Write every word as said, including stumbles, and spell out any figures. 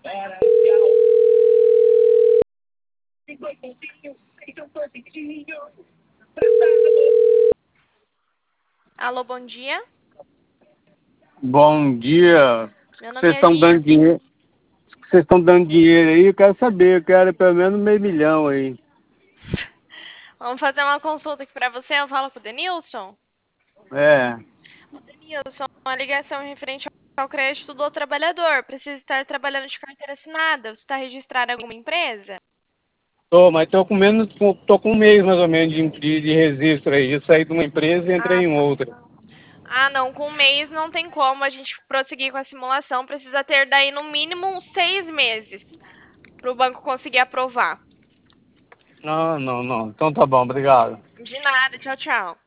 Alô, bom dia. Bom dia. Meu nome Vocês é estão Lia. dando dinheiro? Vocês estão dando dinheiro aí? Eu quero saber. Eu quero pelo menos meio milhão aí. Vamos fazer uma consulta aqui para você. Eu falo com o Denilson. É. O Denilson, uma ligação referente ao crédito do trabalhador. Precisa estar trabalhando de carteira assinada. Você está registrado em alguma empresa? Tô, mas tô com menos, tô com um mês mais ou menos de, de, de registro aí. Eu saí de uma empresa e entrei Ah, em tá. outra. Ah, não. Com um mês não tem como a gente prosseguir com a simulação. Precisa ter daí no mínimo uns seis meses para o banco conseguir aprovar. Não, não, não. Então tá bom, obrigado. De nada. Tchau, tchau.